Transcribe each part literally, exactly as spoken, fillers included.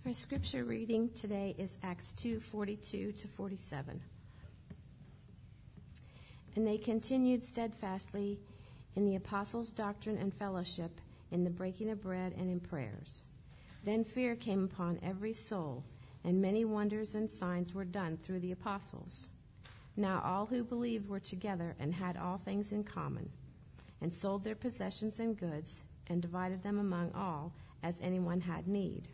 Our scripture reading today is Acts two forty-two to forty-seven. And they continued steadfastly in the apostles' doctrine and fellowship, in the breaking of bread and in prayers. Then fear came upon every soul, and many wonders and signs were done through the apostles. Now all who believed were together and had all things in common, and sold their possessions and goods, and divided them among all, as anyone had need.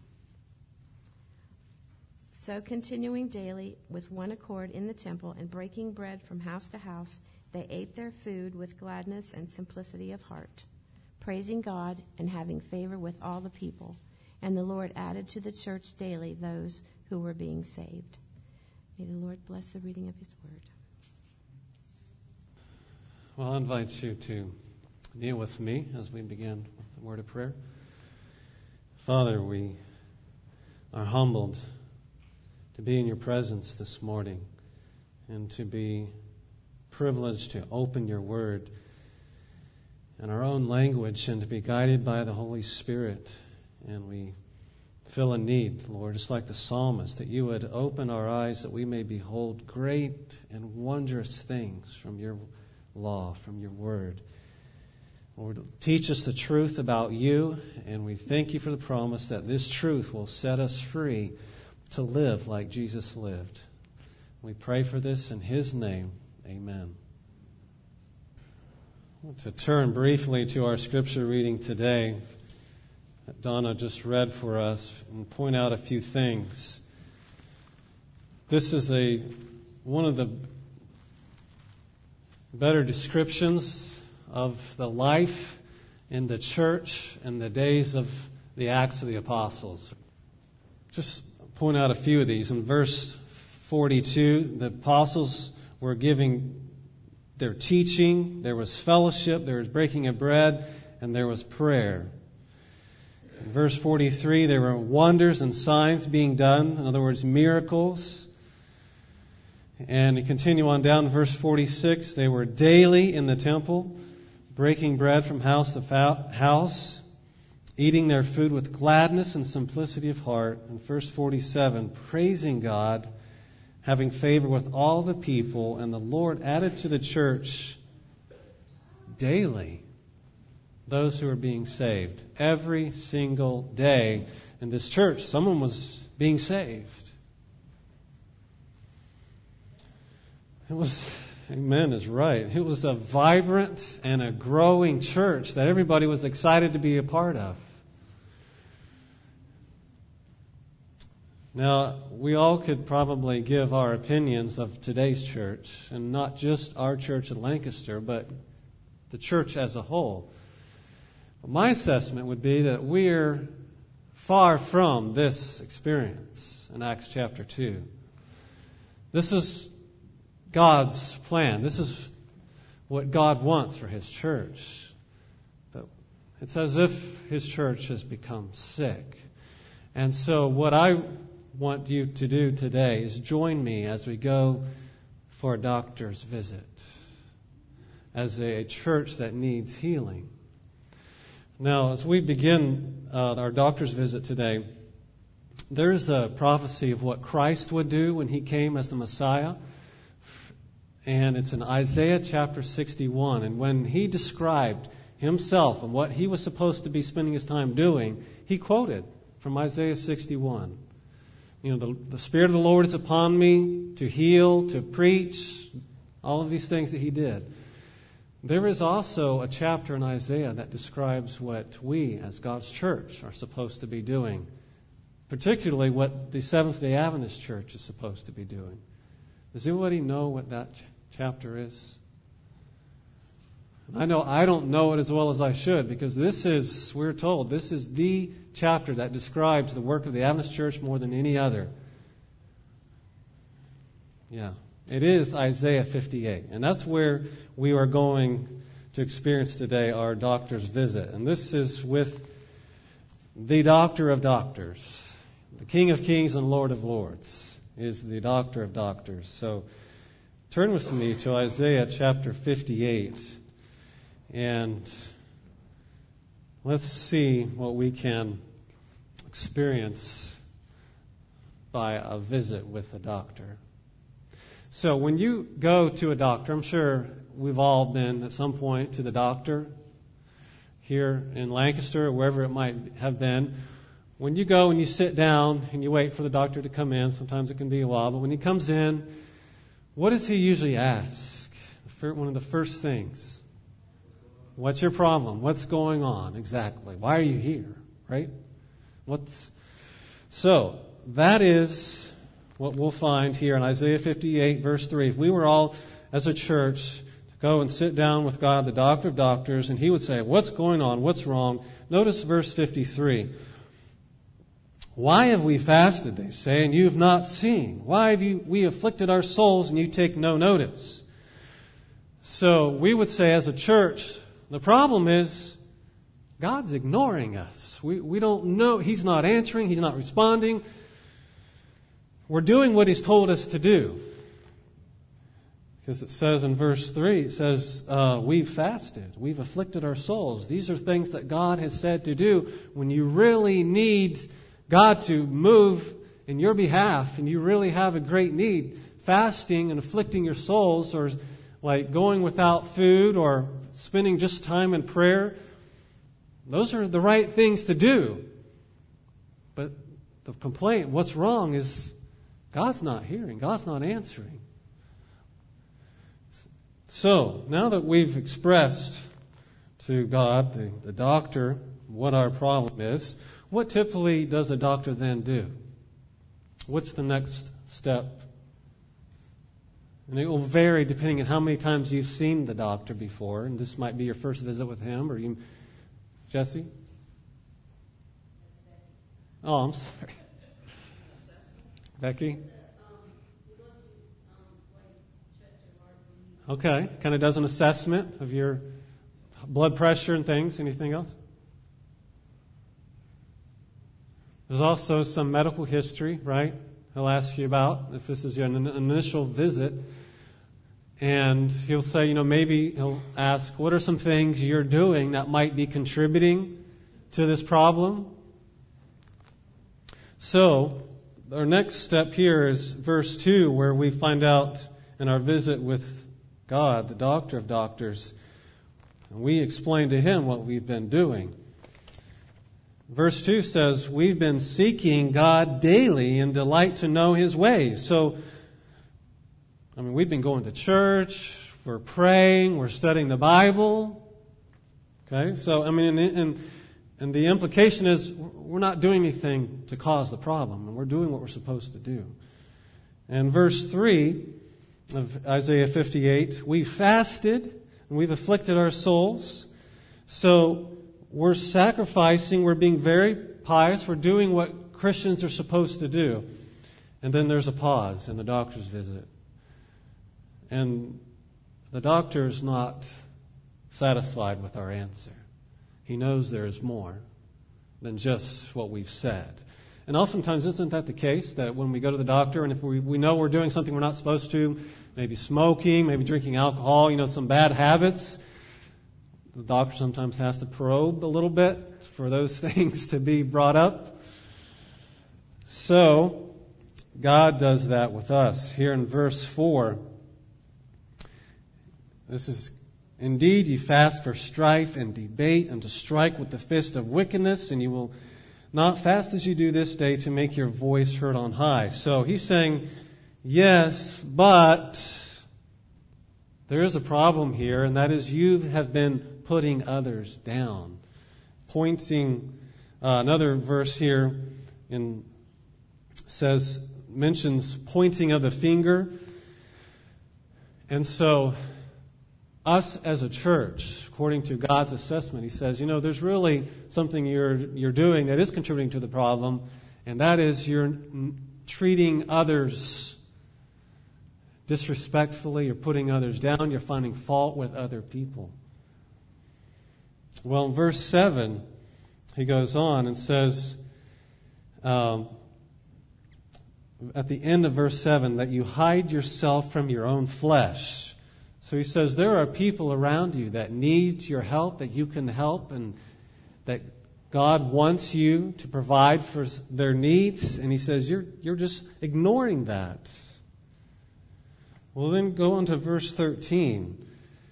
So continuing daily with one accord in the temple and breaking bread from house to house, they ate their food with gladness and simplicity of heart, praising God and having favor with all the people. And the Lord added to the church daily those who were being saved. May the Lord bless the reading of his word. Well, I invite you to kneel with me as we begin with the word of prayer. Father, we are humbled to be in your presence this morning and to be privileged to open your word in our own language and to be guided by the Holy Spirit. And we feel a need, Lord, just like the psalmist, that you would open our eyes that we may behold great and wondrous things from your law, from your word. Lord, teach us the truth about you, and we thank you for the promise that this truth will set us free to live like Jesus lived. We pray for this in his name. Amen. I want to turn briefly to our scripture reading today that Donna just read for us and point out a few things. This is a one of the better descriptions of the life in the church in the days of the Acts of the Apostles. Just point out a few of these. In verse forty-two, the apostles were giving their teaching, there was fellowship, there was breaking of bread, and there was prayer. In verse forty-three, there were wonders and signs being done, in other words, miracles. And you continue on down to verse forty-six, they were daily in the temple, breaking bread from house to house, eating their food with gladness and simplicity of heart. And verse forty-seven, praising God, having favor with all the people, and the Lord added to the church daily those who are being saved. Every single day in this church, someone was being saved. It was, amen is right. It was a vibrant and a growing church that everybody was excited to be a part of. Now, we all could probably give our opinions of today's church, and not just our church in Lancaster, but the church as a whole. My assessment would be that we're far from this experience in Acts chapter two. This is God's plan. This is what God wants for his church. But it's as if his church has become sick. And so what I want you to do today is join me as we go for a doctor's visit as a church that needs healing. Now, as we begin uh, our doctor's visit today, there's a prophecy of what Christ would do when he came as the Messiah. And it's in Isaiah chapter sixty-one. And when he described himself and what he was supposed to be spending his time doing, he quoted from Isaiah sixty-one. You know, the, the Spirit of the Lord is upon me to heal, to preach, all of these things that he did. There is also a chapter in Isaiah that describes what we as God's church are supposed to be doing, particularly what the Seventh-day Adventist Church is supposed to be doing. Does anybody know what that ch- chapter is? I know I don't know it as well as I should, because this is, we're told, this is the chapter that describes the work of the Adventist Church more than any other. Yeah, it is Isaiah fifty-eight. And that's where we are going to experience today our doctor's visit. And this is with the Doctor of Doctors, the King of Kings and Lord of Lords, is the Doctor of Doctors. So turn with me to Isaiah chapter fifty-eight. And let's see what we can experience by a visit with a doctor. So when you go to a doctor, I'm sure we've all been at some point to the doctor here in Lancaster or wherever it might have been. When you go and you sit down and you wait for the doctor to come in, sometimes it can be a while, but when he comes in, what does he usually ask? One of the first things. What's your problem? What's going on exactly? Why are you here? Right? What's so that is what we'll find here in Isaiah fifty-eight, verse three. If we were all, as a church, to go and sit down with God, the doctor of doctors, and he would say, what's going on? What's wrong? Notice verse fifty-three. Why have we fasted, they say, and you have not seen? Why have you, we afflicted our souls, and you take no notice? So we would say, as a church, the problem is God's ignoring us. We, we don't know. He's not answering. He's not responding. We're doing what He's told us to do. Because it says in verse three, it says, uh, we've fasted. We've afflicted our souls. These are things that God has said to do when you really need God to move in your behalf and you really have a great need. Fasting and afflicting your souls, or like going without food or spending just time in prayer, those are the right things to do. But the complaint, what's wrong, is God's not hearing. God's not answering. So, now that we've expressed to God, the, the doctor, what our problem is, what typically does a doctor then do? What's the next step? And it will vary depending on how many times you've seen the doctor before. And this might be your first visit with him, or you, Jesse? Oh, I'm sorry. Becky? Okay, kind of does an assessment of your blood pressure and things. Anything else? There's also some medical history, right? He'll ask you about if this is an initial visit. And he'll say, you know, maybe he'll ask, what are some things you're doing that might be contributing to this problem? So, our next step here is verse two, where we find out in our visit with God, the doctor of doctors, and we explain to him what we've been doing. Verse two says, we've been seeking God daily and delight to know His ways. So, I mean, we've been going to church, we're praying, we're studying the Bible. Okay, so, I mean, and, and, and the implication is we're not doing anything to cause the problem, and we're doing what we're supposed to do. And verse three of Isaiah fifty-eight, we fasted and we've afflicted our souls. So we're sacrificing, we're being very pious, we're doing what Christians are supposed to do. And then there's a pause in the doctor's visit. And the doctor's not satisfied with our answer. He knows there is more than just what we've said. And oftentimes, isn't that the case? That when we go to the doctor and if we, we know we're doing something we're not supposed to, maybe smoking, maybe drinking alcohol, you know, some bad habits, the doctor sometimes has to probe a little bit for those things to be brought up. So, God does that with us. Here in verse four, this is, indeed, you fast for strife and debate and to strike with the fist of wickedness, and you will not fast as you do this day to make your voice heard on high. So he's saying, yes, but there is a problem here, and that is you have been putting others down. Pointing, uh, another verse here in says, mentions pointing of the finger. And so, us as a church, according to God's assessment, He says, you know, there's really something you're you're doing that is contributing to the problem, and that is you're n- treating others disrespectfully, you're putting others down, you're finding fault with other people. Well, in verse seven, he goes on and says, um, at the end of verse seven, that you hide yourself from your own flesh. So he says there are people around you that need your help, that you can help, and that God wants you to provide for their needs, and he says you're you're just ignoring that. Well, then go on to verse thirteen.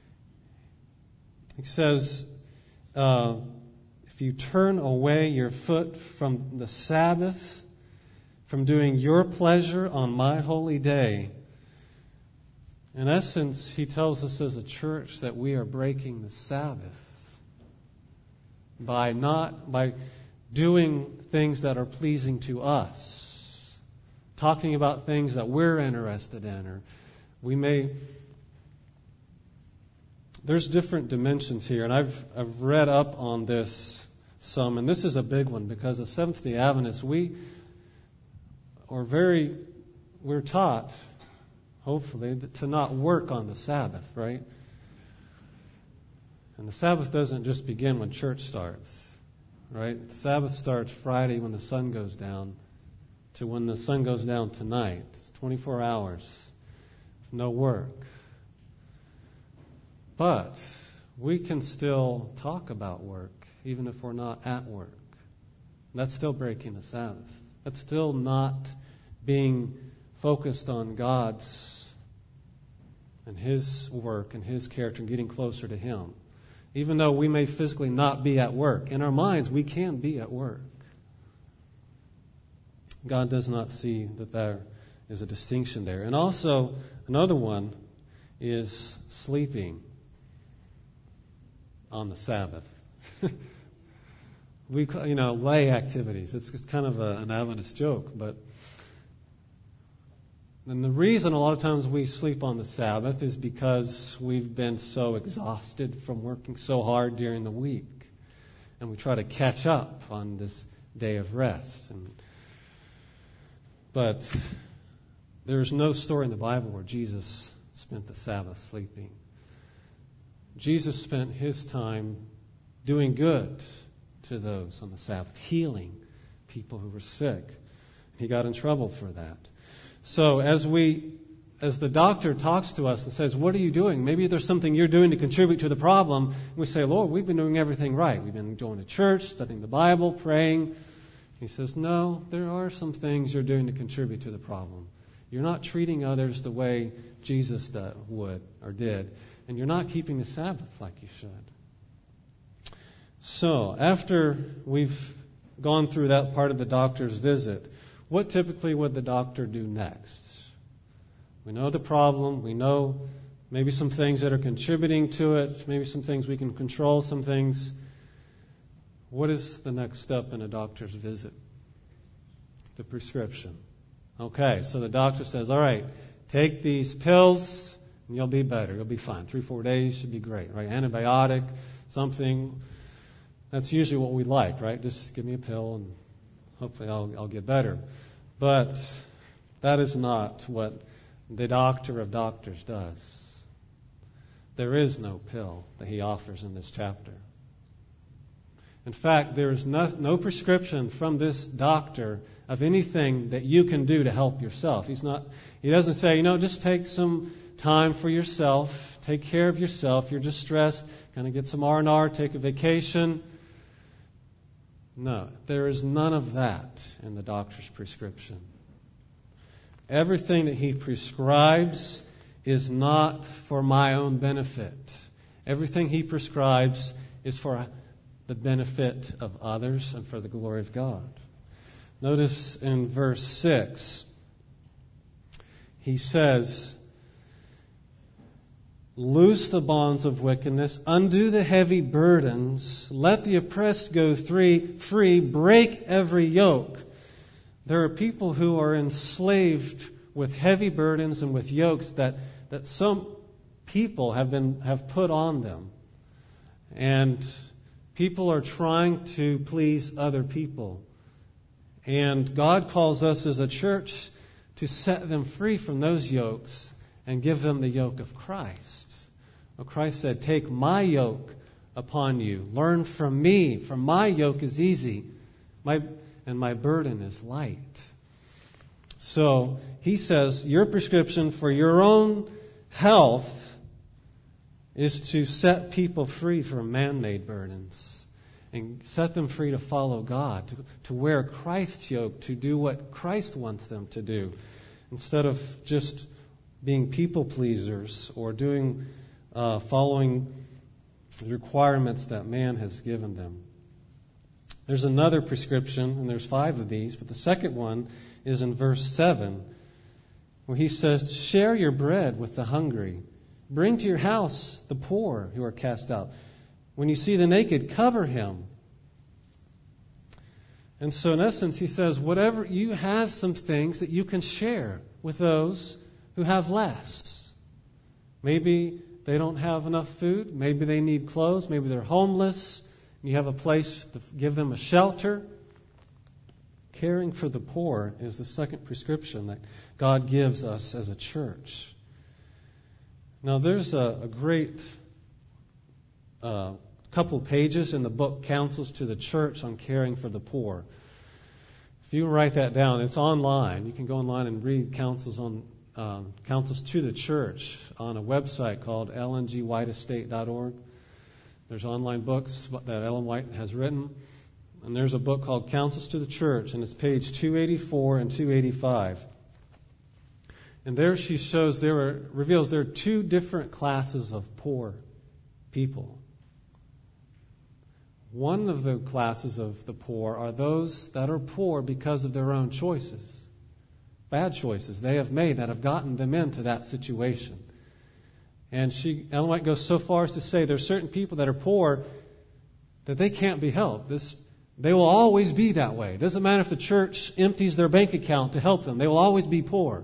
He says, uh, if you turn away your foot from the Sabbath, from doing your pleasure on my holy day. In essence, he tells us as a church that we are breaking the Sabbath by not by doing things that are pleasing to us, talking about things that we're interested in, or we may. There's different dimensions here, and I've I've read up on this some, and this is a big one because at Seventh-day Adventists we are very we're taught, hopefully, to not work on the Sabbath, right? And the Sabbath doesn't just begin when church starts, right? The Sabbath starts Friday when the sun goes down to when the sun goes down tonight. twenty-four hours, no work. But we can still talk about work even if we're not at work. That's still breaking the Sabbath. That's still not being focused on God's and His work and His character and getting closer to Him. Even though we may physically not be at work, in our minds we can be at work. God does not see that there is a distinction there. And also, another one is sleeping on the Sabbath. we, you know, lay activities. It's, it's kind of a, an Adventist joke, but and the reason a lot of times we sleep on the Sabbath is because we've been so exhausted from working so hard during the week, and we try to catch up on this day of rest. And, but there's no story in the Bible where Jesus spent the Sabbath sleeping. Jesus spent His time doing good to those on the Sabbath, healing people who were sick. He got in trouble for that. So as we, as the doctor talks to us and says, what are you doing? Maybe there's something you're doing to contribute to the problem. We say, Lord, we've been doing everything right. We've been going to church, studying the Bible, praying. He says, no, there are some things you're doing to contribute to the problem. You're not treating others the way Jesus would or did. And you're not keeping the Sabbath like you should. So, after we've gone through that part of the doctor's visit, what typically would the doctor do next? We know the problem. We know maybe some things that are contributing to it. Maybe some things we can control, some things. What is the next step in a doctor's visit? The prescription. Okay, so the doctor says, all right, take these pills and you'll be better. You'll be fine. Three, four days should be great, right? Antibiotic, something. That's usually what we like, right? Just give me a pill and hopefully I'll, I'll get better. But that is not what the doctor of doctors does. There is no pill that he offers in this chapter. In fact, there is no, no prescription from this doctor of anything that you can do to help yourself. He's not. He doesn't say, you know, just take some time for yourself, take care of yourself. You're just stressed. Kind of get some R and R, take a vacation. No, there is none of that in the doctor's prescription. Everything that he prescribes is not for my own benefit. Everything he prescribes is for the benefit of others and for the glory of God. Notice in verse six, he says, loose the bonds of wickedness, undo the heavy burdens, let the oppressed go free, free, break every yoke. There are people who are enslaved with heavy burdens and with yokes that, that some people have been have put on them. And people are trying to please other people. And God calls us as a church to set them free from those yokes and give them the yoke of Christ. Well, Christ said, take my yoke upon you. Learn from me, for my yoke is easy, my and my burden is light. So he says, your prescription for your own health is to set people free from man-made burdens and set them free to follow God, to, to wear Christ's yoke, to do what Christ wants them to do, instead of just being people pleasers or doing, uh, following the requirements that man has given them. There's another prescription, and there's five of these, but the second one is in verse seven, where he says, share your bread with the hungry. Bring to your house the poor who are cast out. When you see the naked, cover him. And so in essence, he says, whatever, you have some things that you can share with those who have less. Maybe they don't have enough food. Maybe they need clothes. Maybe they're homeless. You have a place to give them a shelter. Caring for the poor is the second prescription that God gives us as a church. Now, there's a, a great uh, couple pages in the book Counsels to the Church on caring for the poor. If you write that down, it's online. You can go online and read counsels on um, counsels to the church on a website called ellen g white estate dot org. There's online books that Ellen White has written. And there's a book called Counsels to the Church, and it's page two eighty-four and two eighty-five. And there she shows, there are, reveals there are two different classes of poor people. One of the classes of the poor are those that are poor because of their own choices, bad choices they have made that have gotten them into that situation. And she, Ellen White goes so far as to say there are certain people that are poor that they can't be helped. This, they will always be that way. It doesn't matter if the church empties their bank account to help them. They will always be poor.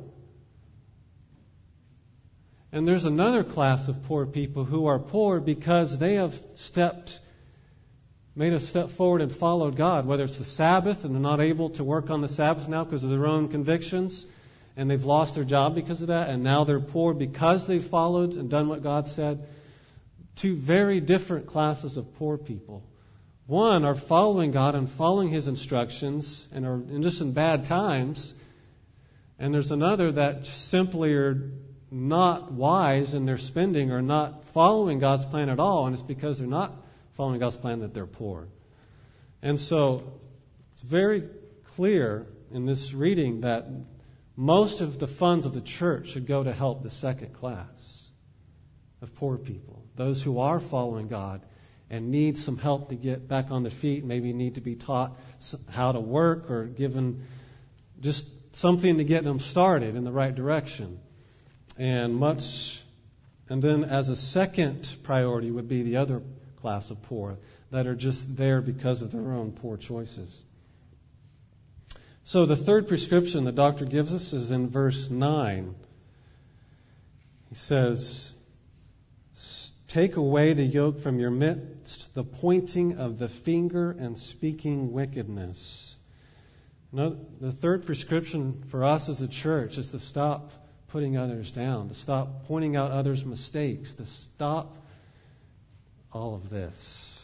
And there's another class of poor people who are poor because they have stepped, made a step forward and followed God, whether it's the Sabbath and they're not able to work on the Sabbath now because of their own convictions, and they've lost their job because of that, and now they're poor because they've followed and done what God said. Two very different classes of poor people. One are following God and following His instructions and are just in bad times, and there's another that simply are not wise in their spending or not following God's plan at all, and it's because they're not following God's plan that they're poor. And so it's very clear in this reading that most of the funds of the church should go to help the second class of poor people, those who are following God and need some help to get back on their feet, maybe need to be taught how to work or given just something to get them started in the right direction. And much, and then as a second priority would be the other class of poor that are just there because of their own poor choices. So the third prescription the doctor gives us is in verse nine. He says, take away the yoke from your midst, the pointing of the finger and speaking wickedness. Now, the third prescription for us as a church is to stop putting others down, to stop pointing out others' mistakes, to stop all of this.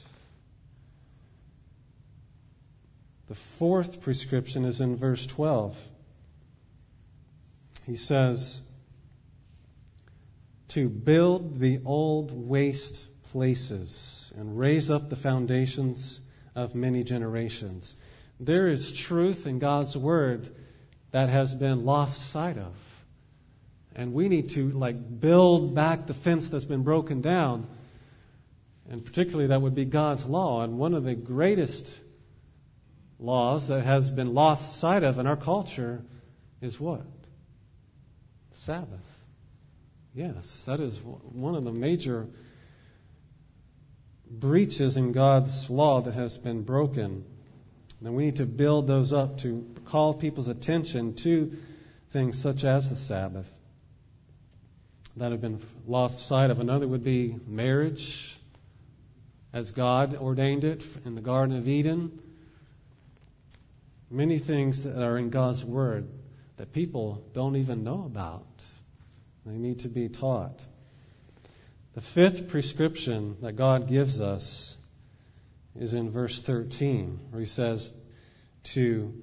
The fourth prescription is in verse twelve. He says, to build the old waste places and raise up the foundations of many generations. There is truth in God's Word that has been lost sight of. And we need to like build back the fence that's been broken down. And particularly that would be God's law. And one of the greatest laws that has been lost sight of in our culture is what? Sabbath. Yes, that is one of the major breaches in God's law that has been broken. And we need to build those up to call people's attention to things such as the Sabbath that have been lost sight of. Another would be marriage as God ordained it in the Garden of Eden. Many things that are in God's Word that people don't even know about. They need to be taught. The fifth prescription that God gives us is in verse thirteen, where He says to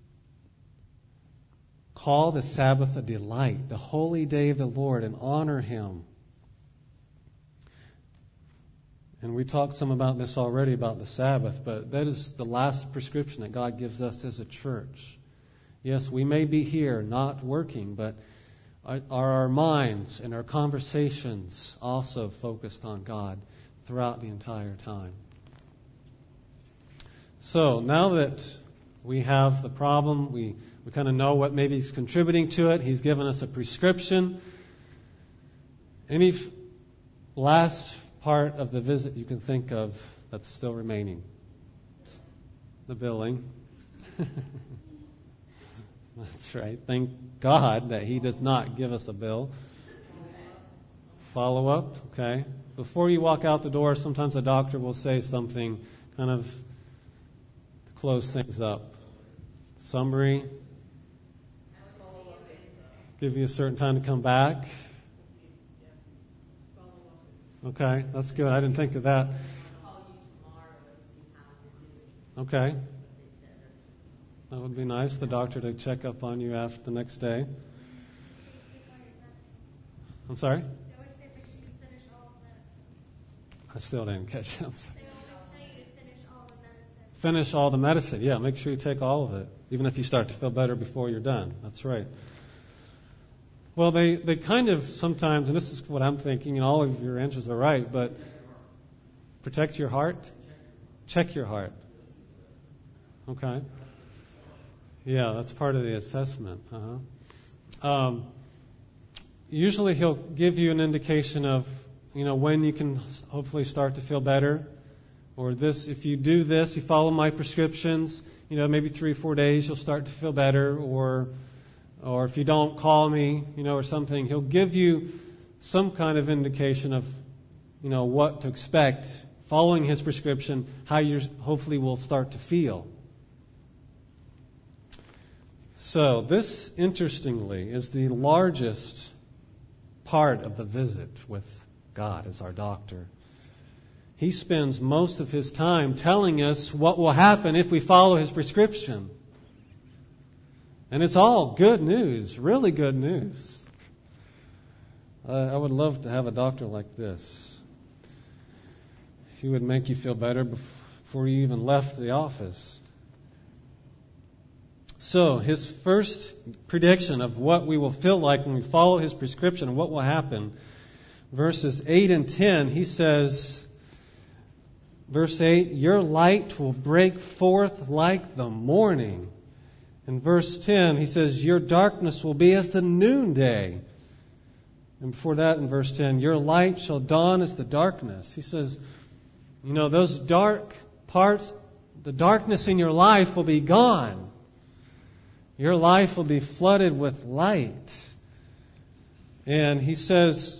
call the Sabbath a delight, the holy day of the Lord, and honor Him. And we talked some about this already, about the Sabbath, but that is the last prescription that God gives us as a church. Yes, we may be here not working, but are our minds and our conversations also focused on God throughout the entire time? So now that we have the problem, we, we kind of know what maybe is contributing to it. He's given us a prescription. Any f- last part of the visit you can think of that's still remaining? The billing. That's right. Thank God that He does not give us a bill. Follow up, okay. Before you walk out the door, sometimes a doctor will say something kind of to close things up. Summary. Give you a certain time to come back. Okay, that's good. I didn't think of that. Okay. That would be nice, the doctor to check up on you after the next day. I'm sorry? I still didn't catch it. Finish all the medicine. Yeah, make sure you take all of it, even if you start to feel better before you're done. That's right. Well, they, they kind of sometimes, and this is what I'm thinking, and all of your answers are right, but protect your heart, check your heart. Okay? Yeah, that's part of the assessment. Uh-huh. Um, usually he'll give you an indication of, you know, when you can hopefully start to feel better. Or this, if you do this, you follow my prescriptions, you know, maybe three or four days you'll start to feel better. Or or if you don't call me, you know, or something, he'll give you some kind of indication of, you know, what to expect following his prescription, how you hopefully will start to feel. So this, interestingly, is the largest part of the visit with God as our doctor. He spends most of his time telling us what will happen if we follow his prescription. And it's all good news, really good news. Uh, I would love to have a doctor like this. He would make you feel better before you even left the office. So, his first prediction of what we will feel like when we follow his prescription and what will happen, verses eight and ten, he says, verse eight, your light will break forth like the morning. In verse ten, he says, your darkness will be as the noonday. And before that, in verse ten, your light shall dawn as the darkness. He says, you know, those dark parts, the darkness in your life will be gone. Your life will be flooded with light. And he says,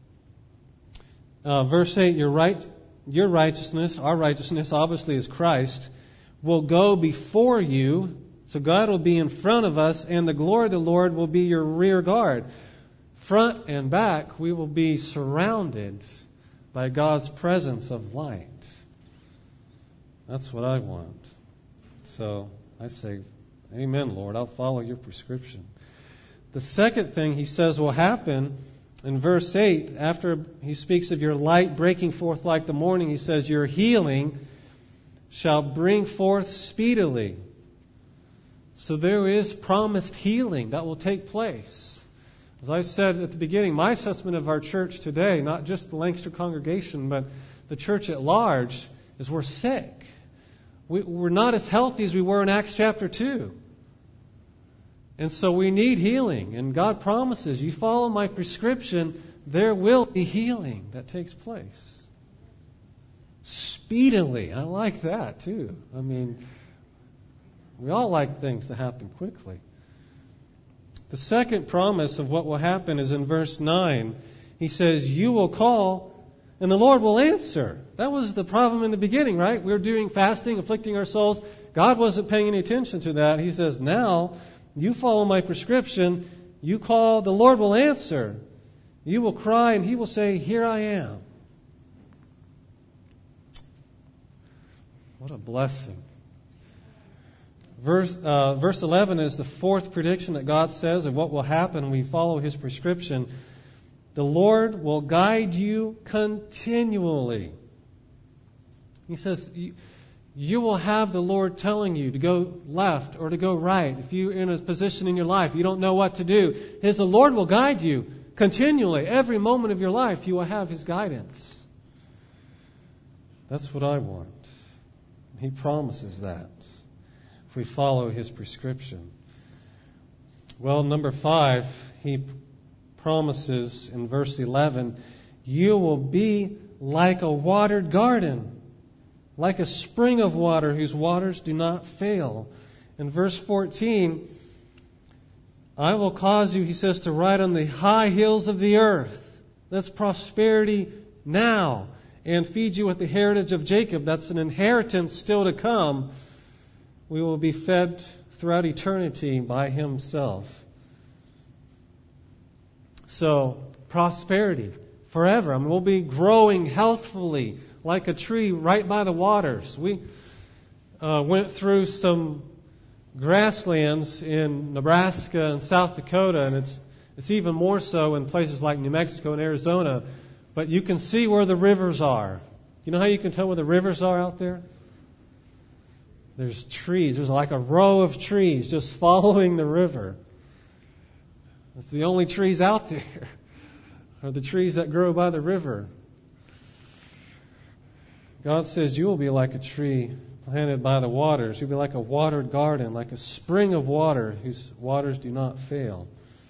uh, verse eight, your right, your righteousness, our righteousness, obviously is Christ, will go before you. So God will be in front of us, and the glory of the Lord will be your rear guard. Front and back, we will be surrounded by God's presence of light. That's what I want. So I say, amen, Lord, I'll follow your prescription. The second thing he says will happen in verse eight, after he speaks of your light breaking forth like the morning, he says, your healing shall bring forth speedily. So there is promised healing that will take place. As I said at the beginning, my assessment of our church today, not just the Lancaster congregation, but the church at large, is we're sick. We, we're not as healthy as we were in Acts chapter two. And so we need healing. And God promises, you follow my prescription, there will be healing that takes place. Speedily. I like that too. I mean, we all like things to happen quickly. The second promise of what will happen is in verse nine. He says, you will call and the Lord will answer. That was the problem in the beginning, right? We were doing fasting, afflicting our souls. God wasn't paying any attention to that. He says, now you follow my prescription. You call, the Lord will answer. You will cry and he will say, here I am. What a blessing. Verse, uh, verse eleven is the fourth prediction that God says of what will happen when we follow his prescription. The Lord will guide you continually. He says, you, you will have the Lord telling you to go left or to go right. If you're in a position in your life, you don't know what to do. His, the Lord will guide you continually. Every moment of your life, you will have His guidance. That's what I want. He promises that if we follow His prescription. Well, number five, He promises in verse eleven, you will be like a watered garden, like a spring of water whose waters do not fail. In verse fourteen, I will cause you, He says, to ride on the high hills of the earth. That's prosperity now. And feed you with the heritage of Jacob. That's an inheritance still to come. We will be fed throughout eternity by Himself. So, prosperity forever. I mean, we'll be growing healthfully like a tree right by the waters. We uh, went through some grasslands in Nebraska and South Dakota, and it's it's even more so in places like New Mexico and Arizona. But you can see where the rivers are. You know how you can tell where the rivers are out there? There's trees. There's like a row of trees just following the river. That's the only trees out there, are the trees that grow by the river. God says you will be like a tree planted by the waters. You'll be like a watered garden, like a spring of water whose waters do not fail.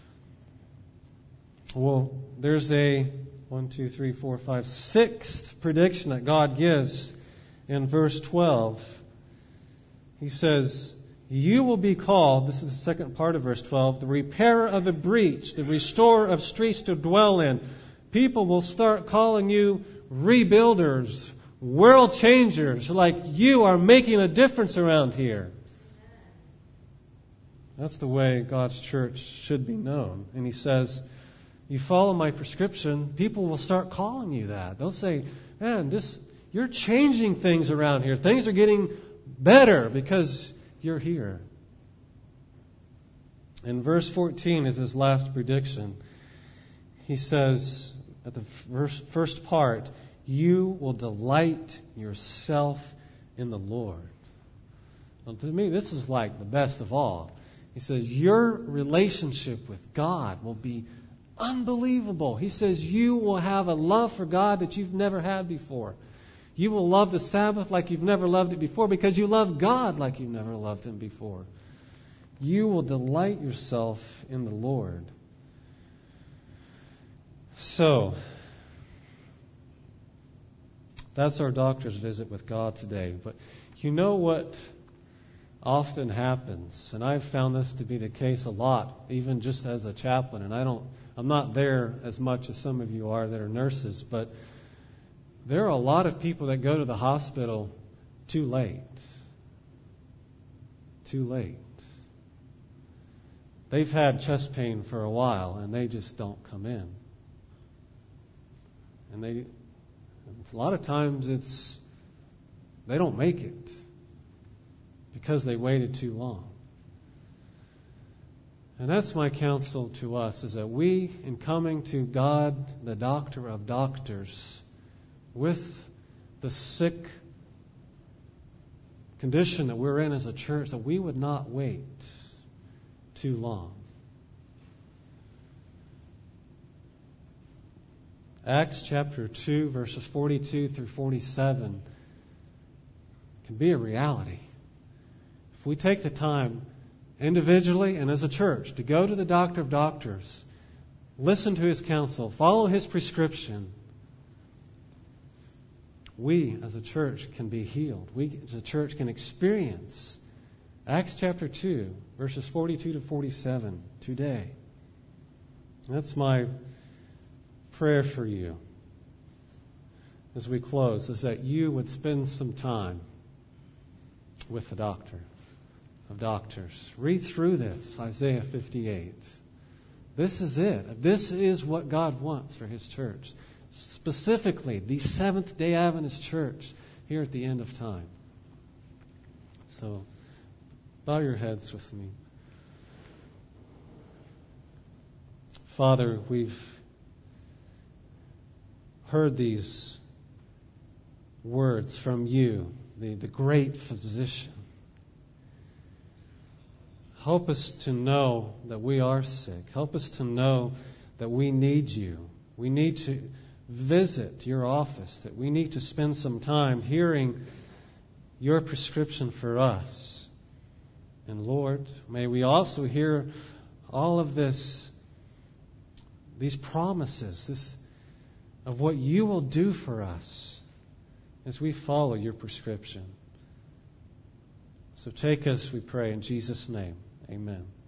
Well, there's a one, two, three, four, five, sixth prediction that God gives in verse twelve. He says, you will be called, this is the second part of verse twelve, the repairer of the breach, the restorer of streets to dwell in. People will start calling you rebuilders, world changers, like you are making a difference around here. That's the way God's church should be known. And He says, you follow my prescription, people will start calling you that. They'll say, man, this you're changing things around here. Things are getting better because you're here. In verse fourteen is his last prediction. He says at the verse, first part, you will delight yourself in the Lord. Well, to me, this is like the best of all. He says your relationship with God will be unbelievable. He says you will have a love for God that you've never had before. You will love the Sabbath like you've never loved it before because you love God like you've never loved Him before. You will delight yourself in the Lord. So, that's our doctor's visit with God today. But you know what often happens, and I've found this to be the case a lot, even just as a chaplain, and I don't I'm not there as much as some of you are that are nurses, but there are a lot of people that go to the hospital too late. Too late. They've had chest pain for a while and they just don't come in. And they, a lot of times it's, they don't make it because they waited too long. And that's my counsel to us, is that we, in coming to God, the doctor of doctors, with the sick condition that we're in as a church, that we would not wait too long. Acts chapter two, verses forty-two through forty-seven can be a reality. If we take the time individually and as a church to go to the doctor of doctors, listen to his counsel, follow his prescription, we as a church can be healed. We as a church can experience Acts chapter two, verses forty-two to forty-seven today. That's my prayer for you as we close, is that you would spend some time with the doctor of doctors. Read through this, Isaiah fifty-eight. This is it. This is what God wants for His church. Specifically, the Seventh-day Adventist church here at the end of time. So, bow your heads with me. Father, we've heard these words from you, the, the great physician. Help us to know that we are sick. Help us to know that we need you. We need to visit your office, that we need to spend some time hearing your prescription for us. And Lord, may we also hear all of this, these promises, this of what you will do for us as we follow your prescription. So take us, we pray, in Jesus' name. Amen.